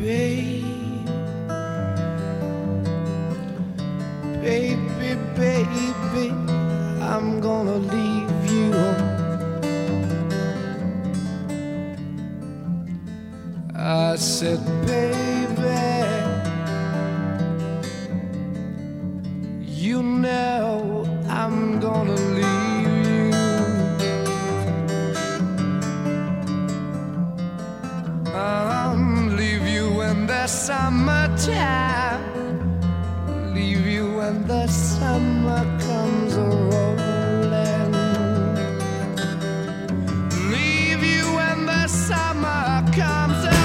Baby, baby, I'm gonna leave you. I said, baby, you know I'm gonna leave you. Leave you in the summertime, leave you when the summer comes rolling, leave you when the summer comes along.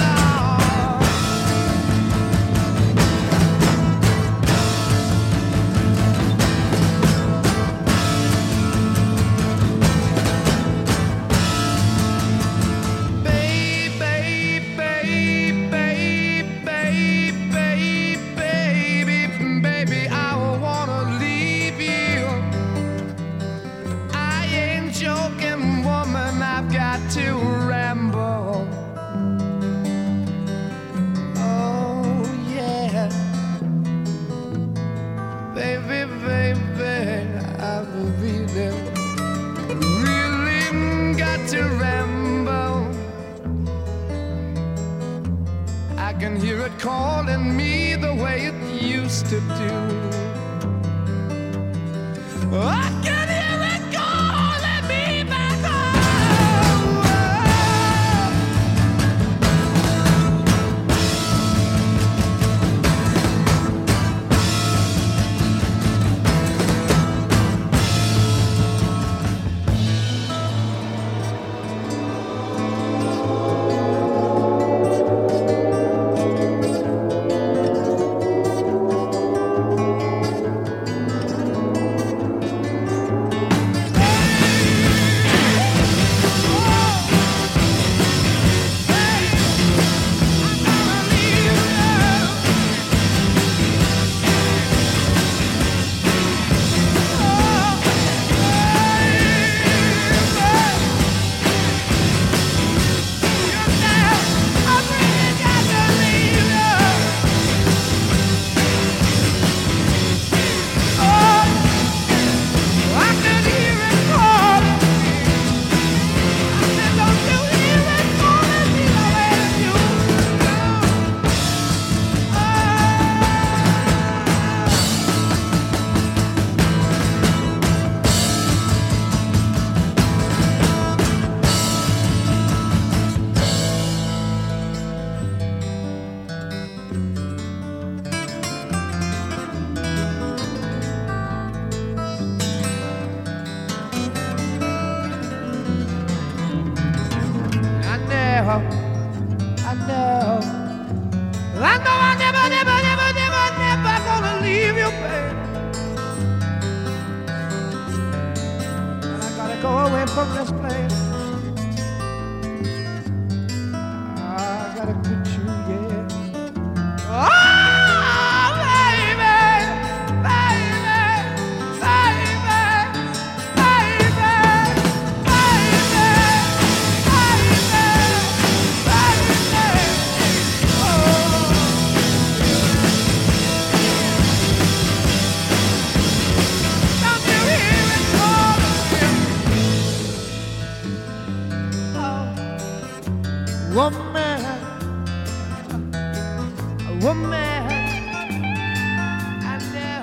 To ramble, oh yeah, baby, baby, I've really got to ramble. I can hear it calling me the way it used to do. I can hear it calling me back home. Never gonna leave you, babe. And I gotta go away from this place. I gotta quit you, yeah. Oh, baby, baby, baby, baby, woman, woman, I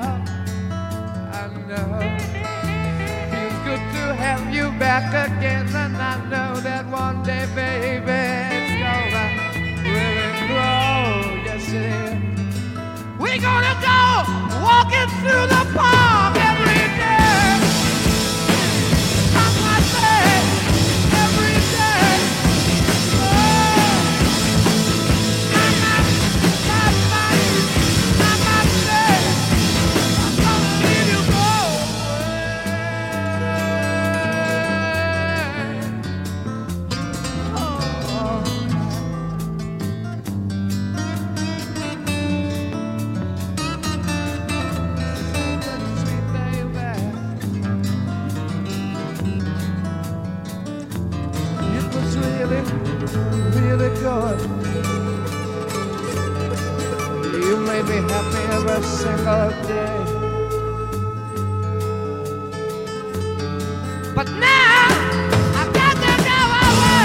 know, feels good to have you back again, and I know that one day, baby, it's gonna really grow, yes it is. We're gonna go walking through the park every day, I say, every day. made me happy every single day. But now I've got to go away.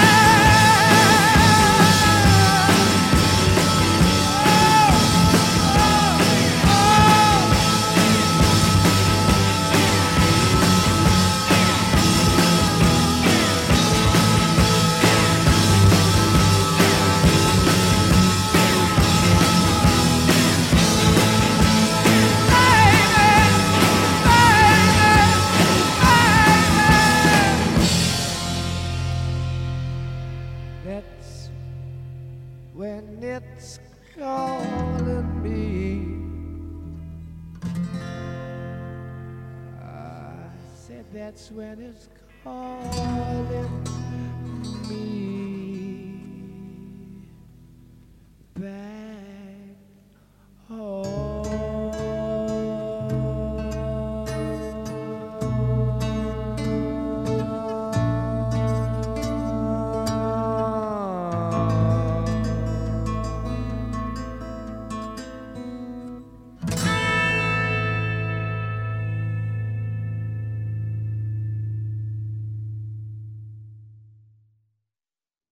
That's when it's calling me. I said that's when it's calling